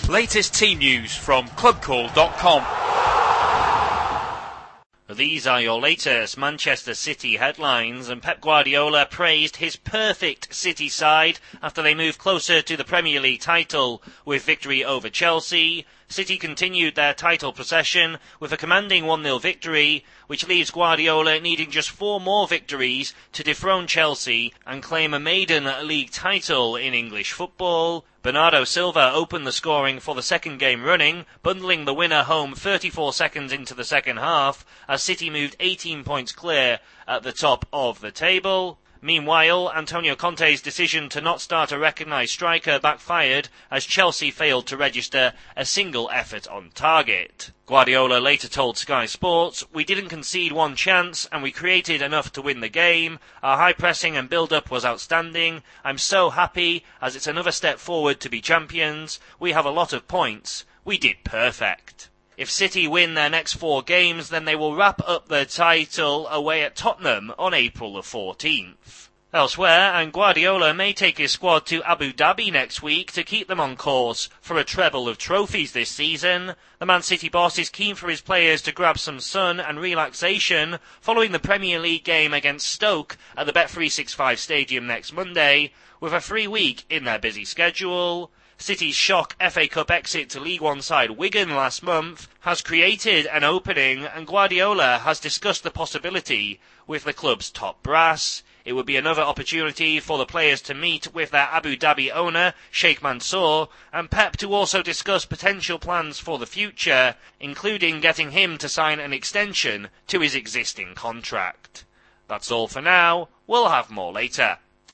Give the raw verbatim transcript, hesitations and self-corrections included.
Latest team news from club call dot com. These are your latest Manchester City headlines, and Pep Guardiola praised his perfect City side after they moved closer to the Premier League title with victory over Chelsea. City continued their title procession with a commanding one nil victory, which leaves Guardiola needing just four more victories to dethrone Chelsea and claim a maiden league title in English football. Bernardo Silva opened the scoring for the second game running, bundling the winner home thirty-four seconds into the second half, as City moved eighteen points clear at the top of the table. Meanwhile, Antonio Conte's decision to not start a recognised striker backfired as Chelsea failed to register a single effort on target. Guardiola later told Sky Sports, "We didn't concede one chance and we created enough to win the game. Our high pressing and build-up was outstanding. I'm so happy as it's another step forward to be champions. We have a lot of points. We did perfect." If City win their next four games, then they will wrap up their title away at Tottenham on April the fourteenth. Elsewhere, and Guardiola may take his squad to Abu Dhabi next week to keep them on course for a treble of trophies this season. The Man City boss is keen for his players to grab some sun and relaxation following the Premier League game against Stoke at the Bet three sixty-five Stadium next Monday, with a free week in their busy schedule. City's shock F A Cup exit to League One side Wigan last month has created an opening, and Guardiola has discussed the possibility with the club's top brass. It would be another opportunity for the players to meet with their Abu Dhabi owner, Sheikh Mansour, and Pep to also discuss potential plans for the future, including getting him to sign an extension to his existing contract. That's all for now. We'll have more later.